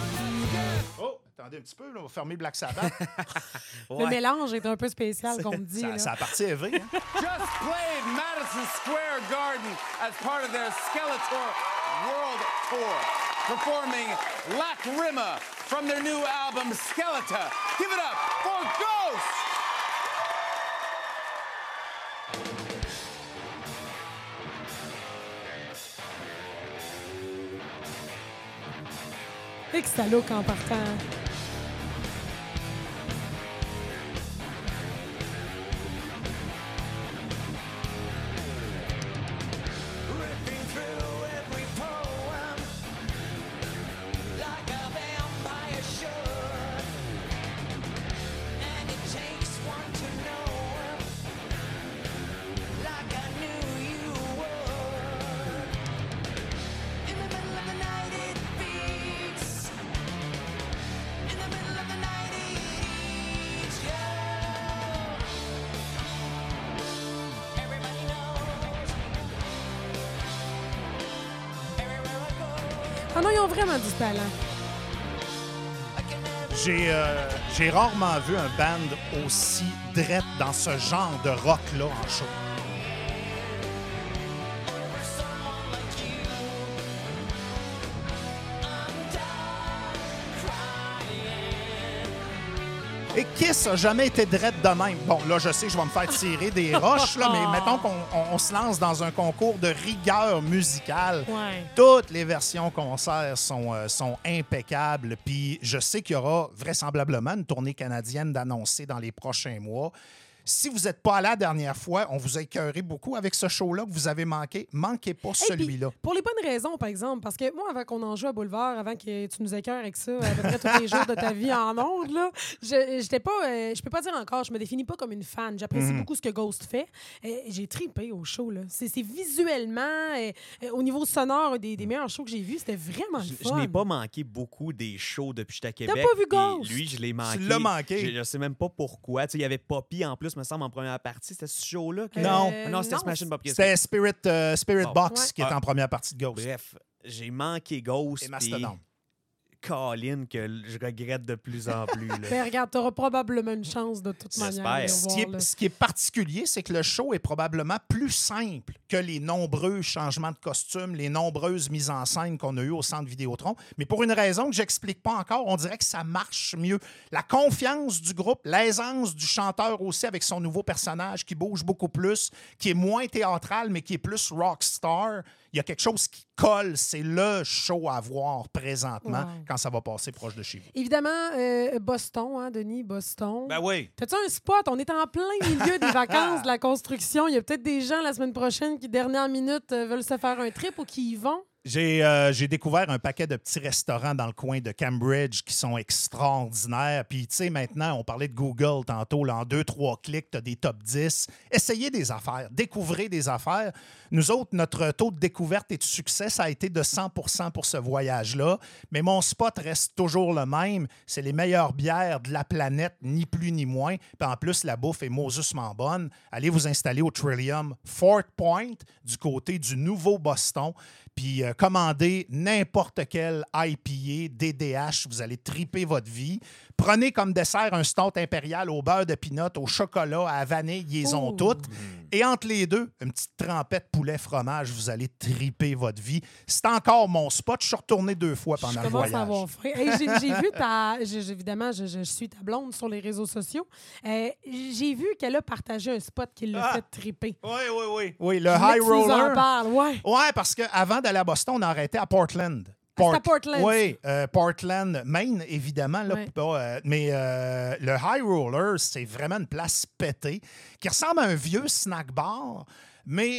B: Oh! Attendez un petit peu, là, on va fermer Black Sabbath.
A: Le mélange est un peu spécial, qu'on me dit.
B: Ça a parti élevé. Hein?
D: Just played Madison Square Garden as part of their Skeletor World Tour, performing Lacrima from their new album Skeletor. Give it up for Ghost!
A: Et que ça look en partant. Ah non, ils ont vraiment du talent.
B: J'ai rarement vu un band aussi drette dans ce genre de rock-là en show. Et Kiss a jamais été drette de même. Bon, là, je sais que je vais me faire tirer des roches, là, mais mettons qu'on se lance dans un concours de rigueur musicale.
A: Ouais.
B: Toutes les versions concerts sont impeccables. Puis je sais qu'il y aura vraisemblablement une tournée canadienne d'annoncer dans les prochains mois. Si vous n'êtes pas allé la dernière fois, on vous a écœuré beaucoup avec ce show-là que vous avez manqué. Manquez pas celui-là.
A: Pour les bonnes raisons, par exemple, parce que moi, avant qu'on en joue à Boulevard, avant que tu nous écœures avec ça, à peu près tous les jours de ta vie en ondes, là, je peux pas dire encore, je me définis pas comme une fan. J'apprécie beaucoup ce que Ghost fait. J'ai tripé au show. Là. C'est visuellement, au niveau sonore, un des meilleurs shows que j'ai vus. C'était vraiment le fun.
C: Je n'ai pas manqué beaucoup des shows depuis que j'étais à Québec.
A: T'as pas vu Ghost?
C: Lui, je l'ai manqué.
B: Tu l'as manqué.
C: Je sais même pas pourquoi. Il y avait Poppy en plus, me semble, en première partie. C'était ce show-là?
B: Non.
C: Non, c'était Smashing Pumpkins.
B: C'était Spirit Box
A: Ouais.
B: qui était en première partie de Ghost.
C: Bref, j'ai manqué Ghost.
B: Et Mastodon.
C: Colin, que je regrette de plus en plus. Là.
A: Ben, regarde, tu auras probablement une chance de toute manière. de le voir, là.
B: Ce qui est particulier, c'est que le show est probablement plus simple que les nombreux changements de costumes, les nombreuses mises en scène qu'on a eues au Centre Vidéotron. Mais pour une raison que j'explique pas encore, on dirait que ça marche mieux. La confiance du groupe, l'aisance du chanteur aussi avec son nouveau personnage qui bouge beaucoup plus, qui est moins théâtral, mais qui est plus rockstar. Il y a quelque chose qui colle. C'est le show à voir présentement quand ça va passer proche de chez vous.
A: Évidemment, Boston, hein, Denis, Boston.
B: Ben oui.
A: T'as-tu un spot? On est en plein milieu des vacances de la construction. Il y a peut-être des gens la semaine prochaine qui, dernière minute, veulent se faire un trip ou qui y vont.
B: J'ai découvert un paquet de petits restaurants dans le coin de Cambridge qui sont extraordinaires. Puis, tu sais, maintenant, on parlait de Google tantôt. Là, en 2-3 clics, tu as des top 10. Essayez des affaires. Découvrez des affaires. Nous autres, notre taux de découverte et de succès, ça a été de 100 % pour ce voyage-là. Mais mon spot reste toujours le même. C'est les meilleures bières de la planète, ni plus ni moins. Puis en plus, la bouffe est maususement bonne. Allez vous installer au Trillium Fort Point, du côté du Nouveau-Boston. Puis commandez n'importe quel IPA, DDH, vous allez triper votre vie. Prenez comme dessert un stout impérial au beurre de pinot, au chocolat, à la vanille, ils ont toutes. Et entre les deux, une petite trempette poulet-fromage, vous allez triper votre vie. C'est encore mon spot. Je suis retourné 2 fois pendant le voyage.
A: Je commence à avoir faim. Hey, j'ai vu évidemment, je suis ta blonde sur les réseaux sociaux. J'ai vu qu'elle a partagé un spot qui l'a fait triper.
B: Oui, le High Roller.
A: En parles,
B: Ouais, parce qu'avant d'aller à Boston, on a arrêté à Portland.
A: C'est à Portland.
B: Oui, Portland, Maine, évidemment. Là, mais le High Roller, c'est vraiment une place pétée qui ressemble à un vieux snack bar. Mais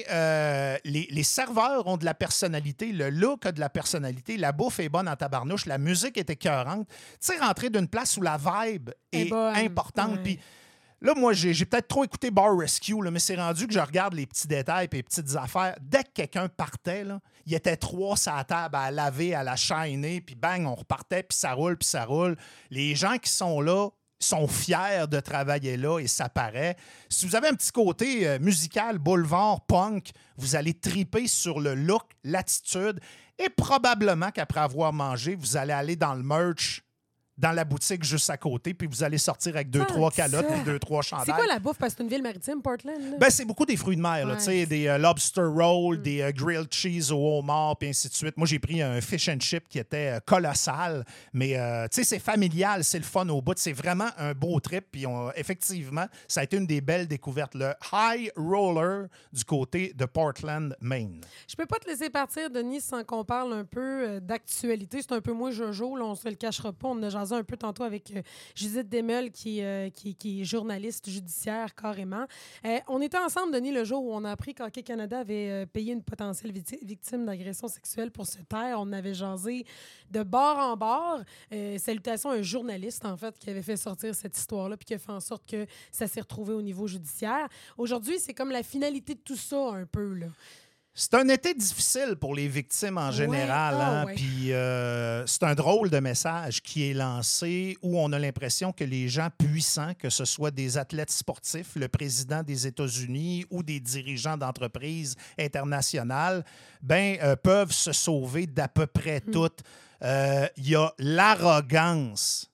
B: les serveurs ont de la personnalité, le look a de la personnalité, la bouffe est bonne en tabarnouche, la musique est écœurante. Tu sais, rentrer d'une place où la vibe est importante. Puis là, moi, j'ai peut-être trop écouté Bar Rescue, là, mais c'est rendu que je regarde les petits détails et les petites affaires. Dès que quelqu'un partait, là, il y était 3 sur la table à laver, à la shiner, puis bang, on repartait, puis ça roule, puis ça roule. Les gens qui sont là sont fiers de travailler là et ça paraît. Si vous avez un petit côté musical, boulevard, punk, vous allez triper sur le look, l'attitude et probablement qu'après avoir mangé, vous allez aller dans le merch dans la boutique juste à côté, puis vous allez sortir avec 2-3 calottes et 2-3 chandails.
A: C'est quoi la bouffe? Parce que c'est une ville maritime, Portland? Là?
B: Ben, c'est beaucoup des fruits de mer, là, des lobster rolls, des grilled cheese au homard, puis ainsi de suite. Moi, j'ai pris un fish and chip qui était colossal, mais c'est familial, c'est le fun au bout. C'est vraiment un beau trip, puis effectivement, ça a été une des belles découvertes. Le High Roller du côté de Portland, Maine.
A: Je peux pas te laisser partir, Denis, sans qu'on parle un peu d'actualité. C'est un peu moins Jojo, là, on se le cachera pas. On a jasé un peu tantôt avec Judith Demel, qui est journaliste judiciaire carrément. On était ensemble, Denis, le jour où on a appris qu'Hockey Canada avait payé une potentielle victime d'agression sexuelle pour se taire. On avait jasé de bord en bord. Salutations à un journaliste, en fait, qui avait fait sortir cette histoire-là puis qui a fait en sorte que ça s'est retrouvé au niveau judiciaire. Aujourd'hui, c'est comme la finalité de tout ça, un peu, là.
B: C'est un été difficile pour les victimes en général. Puis c'est un drôle de message qui est lancé où on a l'impression que les gens puissants, que ce soit des athlètes sportifs, le président des États-Unis ou des dirigeants d'entreprises internationales, peuvent se sauver d'à peu près toutes. Il y a l'arrogance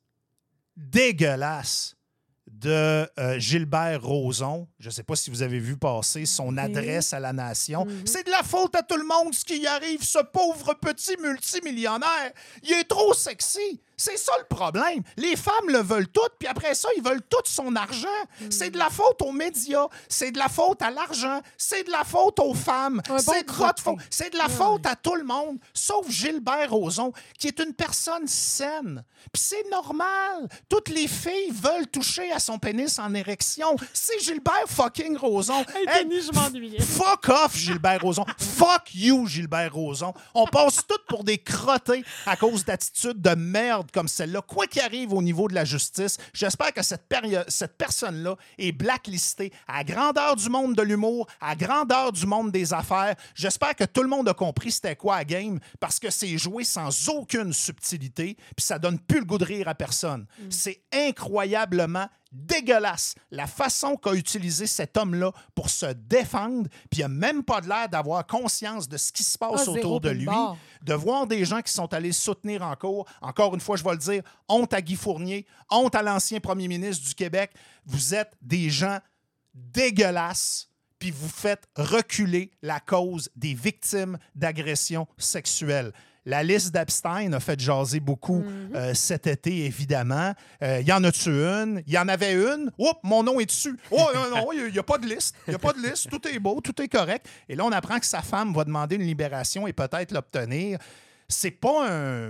B: dégueulasse de Gilbert Rozon. Je ne sais pas si vous avez vu passer son adresse à la nation. C'est de la faute à tout le monde ce qui y arrive, ce pauvre petit multimillionnaire. Il est trop sexy. C'est ça le problème. Les femmes le veulent tout, puis après ça, ils veulent tout son argent. C'est de la faute aux médias, c'est de la faute à l'argent, c'est de la faute aux femmes, c'est de la faute à tout le monde, sauf Gilbert Rozon, qui est une personne saine. Puis c'est normal. Toutes les filles veulent toucher à son pénis en érection. C'est Gilbert fucking Rozon.
A: Denis, je m'ennuyais.
B: Fuck off, Gilbert Rozon. Fuck you, Gilbert Rozon. On passe toutes pour des crottés à cause d'attitudes de merde comme celle-là. Quoi qu'il arrive au niveau de la justice, j'espère que cette personne-là est blacklistée à la grandeur du monde de l'humour, à la grandeur du monde des affaires. J'espère que tout le monde a compris c'était quoi la game parce que c'est joué sans aucune subtilité puis ça donne plus le goût de rire à personne. C'est incroyablement Dégueulasse. La façon qu'a utilisé cet homme-là pour se défendre, puis il n'a même pas de l'air d'avoir conscience de ce qui se passe autour de lui, de voir des gens qui sont allés soutenir en cours. Encore une fois, je vais le dire, honte à Guy Fournier, honte à l'ancien premier ministre du Québec. Vous êtes des gens dégueulasses, puis vous faites reculer la cause des victimes d'agressions sexuelles. La liste d'Epstein a fait jaser beaucoup cet été, évidemment. Y en a-tu une? Il y en avait une. Oups, mon nom est dessus. Oh non, il n'y a pas de liste. Il n'y a pas de liste. Tout est beau, tout est correct. Et là, on apprend que sa femme va demander une libération et peut-être l'obtenir. C'est pas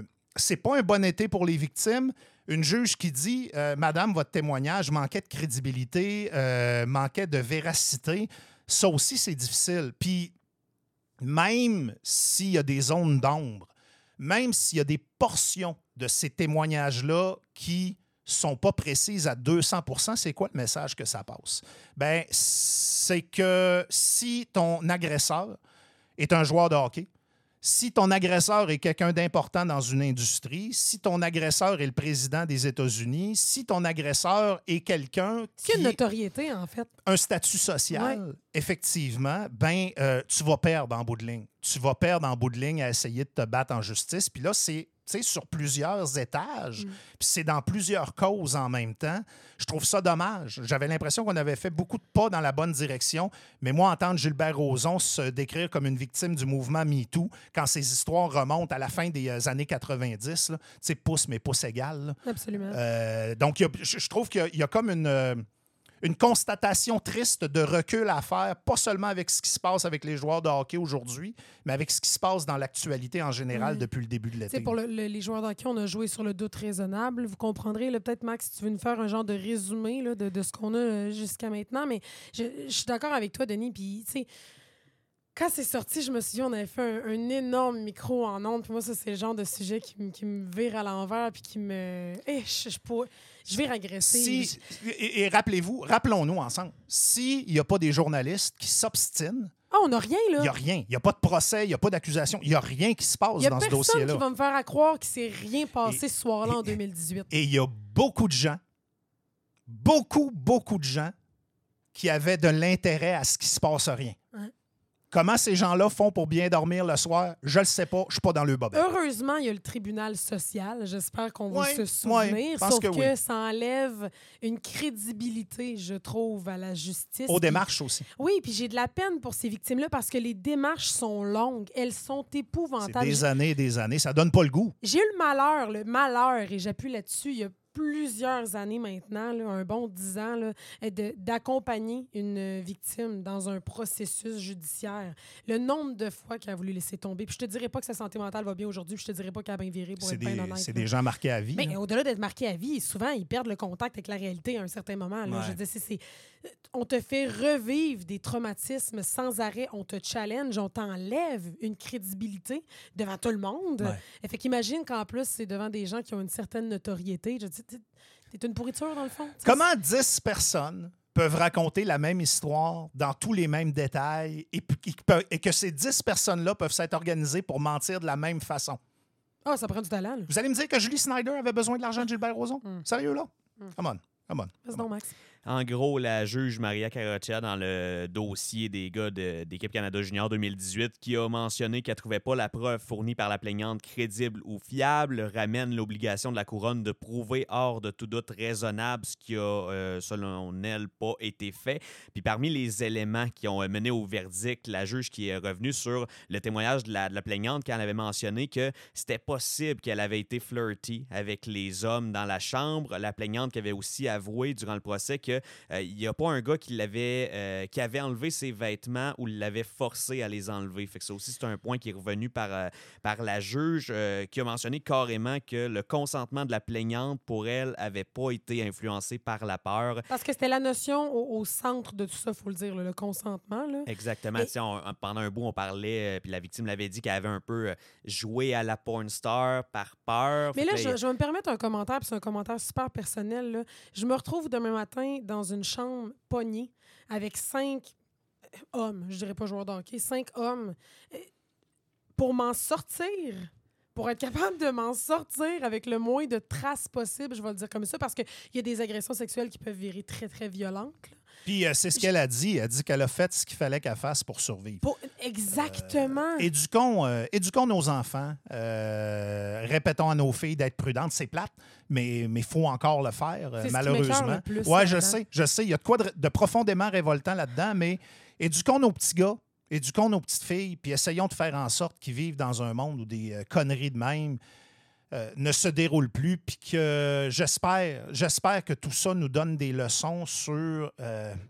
B: un bon été pour les victimes. Une juge qui dit « Madame, votre témoignage manquait de crédibilité, manquait de véracité », ça aussi, c'est difficile. Puis, même s'il y a des zones d'ombre, même s'il y a des portions de ces témoignages-là qui ne sont pas précises à 200 %, c'est quoi le message que ça passe? Bien, c'est que si ton agresseur est un joueur de hockey, si ton agresseur est quelqu'un d'important dans une industrie, si ton agresseur est le président des États-Unis, si ton agresseur est quelqu'un qui
A: a une notoriété, en fait.
B: Un statut social, effectivement, tu vas perdre en bout de ligne. Tu vas perdre en bout de ligne à essayer de te battre en justice. Puis là, c'est sur plusieurs étages, puis c'est dans plusieurs causes en même temps. Je trouve ça dommage. J'avais l'impression qu'on avait fait beaucoup de pas dans la bonne direction, mais moi, entendre Gilbert Rozon se décrire comme une victime du mouvement MeToo, quand ces histoires remontent à la fin des années 90, pouce, mais pouce égal. Là.
A: Absolument.
B: Donc, je trouve qu'il y a comme une constatation triste de recul à faire, pas seulement avec ce qui se passe avec les joueurs de hockey aujourd'hui, mais avec ce qui se passe dans l'actualité en général depuis le début de l'été.
A: Pour les joueurs de hockey, on a joué sur le doute raisonnable. Vous comprendrez, peut-être, Max, si tu veux nous faire un genre de résumé là, de ce qu'on a jusqu'à maintenant. Mais je suis d'accord avec toi, Denis. Puis, tu sais, quand c'est sorti, je me suis dit, on avait fait un énorme micro en ondes. Puis moi, ça, c'est le genre de sujet qui me vire à l'envers puis qui me... Je vais régresser.
B: Et rappelons-nous ensemble, s'il n'y a pas des journalistes qui s'obstinent,
A: on n'a rien, là.
B: Il n'y a rien. Il n'y a pas de procès, il n'y a pas d'accusation. Il n'y a rien qui se passe dans ce dossier-là.
A: Il y a personne qui va me faire croire qu'il ne s'est rien passé ce soir-là en 2018.
B: Et il y a beaucoup de gens, beaucoup de gens qui avaient de l'intérêt à ce qu'il ne se passe rien. Hein? Comment ces gens-là font pour bien dormir le soir? Je le sais pas. Je ne suis pas dans le bobette.
A: Heureusement, il y a le tribunal social. J'espère qu'on va se souvenir. Sauf que ça enlève une crédibilité, je trouve, à la justice.
B: Aux démarches aussi.
A: Oui, puis j'ai de la peine pour ces victimes-là parce que les démarches sont longues. Elles sont épouvantables.
B: C'est des années et des années. Ça donne pas le goût.
A: J'ai eu le malheur, et j'appuie là-dessus, il y a plusieurs années maintenant, là, un bon 10 ans, là, d'accompagner une victime dans un processus judiciaire. Le nombre de fois qu'elle a voulu laisser tomber. Puis je te dirais pas que sa santé mentale va bien aujourd'hui, puis je te dirais pas qu'elle a bien viré pour être bien honnête.
B: C'est des gens marqués à vie.
A: Mais au-delà d'être marqués à vie, souvent, ils perdent le contact avec la réalité à un certain moment. Là. Je veux dire, on te fait revivre des traumatismes sans arrêt, on te challenge, on t'enlève une crédibilité devant tout le monde. Ouais. Fait qu'imagine qu'en plus, c'est devant des gens qui ont une certaine notoriété. Je dis, t'es une pourriture, dans le fond.
B: Comment 10 personnes peuvent raconter la même histoire dans tous les mêmes détails et que ces 10 personnes-là peuvent s'être organisées pour mentir de la même façon?
A: Ah, ça prend du talent. Là.
B: Vous allez me dire que Julie Snyder avait besoin de l'argent de Gilbert Rozon? Sérieux, là? Come on.
A: Vas-y donc, Max.
C: En gros, la juge Maria Caroccia, dans le dossier des gars d'Équipe Canada Junior 2018, qui a mentionné qu'elle ne trouvait pas la preuve fournie par la plaignante crédible ou fiable, ramène l'obligation de la couronne de prouver hors de tout doute raisonnable ce qui a, selon elle, pas été fait. Puis parmi les éléments qui ont mené au verdict, la juge qui est revenue sur le témoignage de la plaignante, quand elle avait mentionné que c'était possible qu'elle avait été flirty avec les hommes dans la chambre. La plaignante qui avait aussi avoué durant le procès qu'il n'y a pas un gars qui avait enlevé ses vêtements ou l'avait forcé à les enlever. Fait que ça aussi, c'est un point qui est revenu par la juge qui a mentionné carrément que le consentement de la plaignante, pour elle, n'avait pas été influencé par la peur.
A: Parce que c'était la notion au centre de tout ça, il faut le dire, le consentement. Là.
C: Exactement. Pendant un bout, on parlait, puis la victime l'avait dit qu'elle avait un peu joué à la porn star par peur.
A: Mais là, je vais me permettre un commentaire, puis c'est un commentaire super personnel. Là. Je me retrouve demain matin dans une chambre pognée avec 5 hommes, je dirais pas joueurs de hockey, 5 hommes. Pour m'en sortir, pour être capable de m'en sortir avec le moins de traces possible, je vais le dire comme ça, parce qu'il y a des agressions sexuelles qui peuvent virer très, très violentes. Là.
B: Puis c'est ce qu'elle a dit. Elle a dit qu'elle a fait ce qu'il fallait qu'elle fasse pour survivre.
A: Exactement.
B: Éduquons nos enfants. Répétons à nos filles d'être prudentes. C'est plate, mais il faut encore le faire,
A: C'est
B: malheureusement. Oui, je sais. Il y a de quoi de profondément révoltant là-dedans, mais éduquons nos petits gars, éduquons nos petites filles, puis essayons de faire en sorte qu'ils vivent dans un monde où des conneries de même ne se déroulent plus, puis que j'espère que tout ça nous donne des leçons sur... tu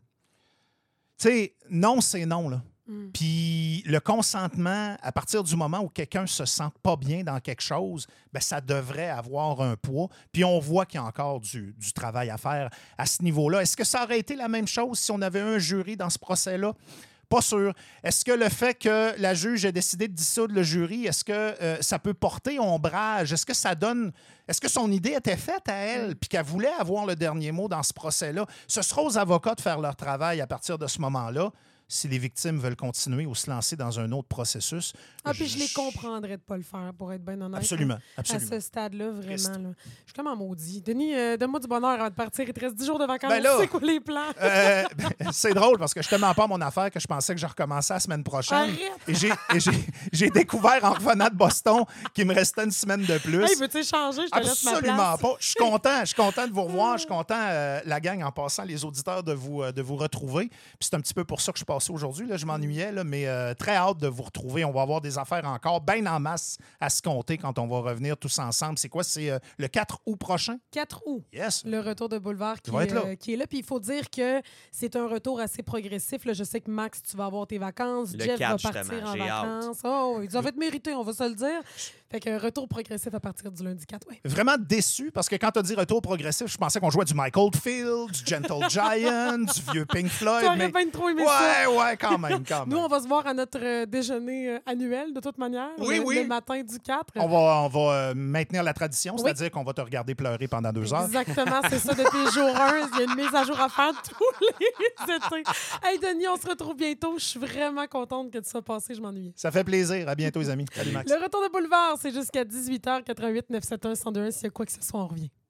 B: sais, non, c'est non, là. Puis le consentement, à partir du moment où quelqu'un se sent pas bien dans quelque chose, bien, ça devrait avoir un poids. Puis on voit qu'il y a encore du travail à faire à ce niveau-là. Est-ce que ça aurait été la même chose si on avait un jury dans ce procès-là? Pas sûr. Est-ce que le fait que la juge ait décidé de dissoudre le jury, est-ce que ça peut porter ombrage? Est-ce que ça donne... Est-ce que son idée était faite à elle puis qu'elle voulait avoir le dernier mot dans ce procès-là? Ce sera aux avocats de faire leur travail à partir de ce moment-là. Si les victimes veulent continuer ou se lancer dans un autre processus.
A: Puis je les comprendrais de ne pas le faire, pour être bien honnête.
B: Absolument.
A: À ce stade-là, vraiment. Là. Je suis comme en maudit. Denis, donne-moi du bonheur avant de partir. Il te reste 10 jours de vacances.
B: Ben là,
A: c'est quoi les plans?
B: C'est drôle parce que je ne te mens pas mon affaire que je pensais que je recommençais la semaine prochaine.
A: Arrête!
B: Et j'ai découvert en revenant de Boston qu'il me restait une semaine de plus.
A: Hey, veux-tu changer? Je te laisse ma place.
B: Absolument pas. Je suis content de vous revoir. Je suis content, la gang, en passant, les auditeurs, de vous retrouver. Puis c'est un petit peu pour ça que je suis passé aujourd'hui. Là, je m'ennuyais, là, mais très hâte de vous retrouver. On va avoir des affaires encore bien en masse à se compter quand on va revenir tous ensemble. C'est quoi? C'est le 4 août prochain?
A: 4 août.
B: Yes.
A: Le retour de Boulevard qui est là. Puis il faut dire que c'est un retour assez progressif. Là. Je sais que Max, tu vas avoir tes vacances.
C: Le
A: Jeff
C: 4,
A: va partir
C: justement.
A: en
C: J'ai
A: vacances. Oh, ils avaient mérité, on va se le dire. Fait que retour progressif à partir du lundi 4. Ouais.
B: Vraiment déçu parce que quand tu as dit retour progressif, je pensais qu'on jouait du Mike Oldfield, du Gentle Giant, du vieux Pink Floyd.
A: Tu aurais bien trop aimé ça.
B: Ouais, quand même.
A: Nous, on va se voir à notre déjeuner annuel, de toute manière.
B: Oui.
A: Le matin du 4.
B: On va maintenir la tradition, c'est-à-dire qu'on va te regarder pleurer pendant 2 heures.
A: Exactement, c'est ça. Depuis jour 1, il y a une mise à jour à faire tous les étés. Hey, Denis, on se retrouve bientôt. Je suis vraiment contente que tu sois passé. Je m'ennuyais.
B: Ça fait plaisir. À bientôt, les amis. Salut, Max.
A: Le retour de Boulevard, c'est jusqu'à 18h88 971 1021. S'il y a quoi que ce soit, on revient.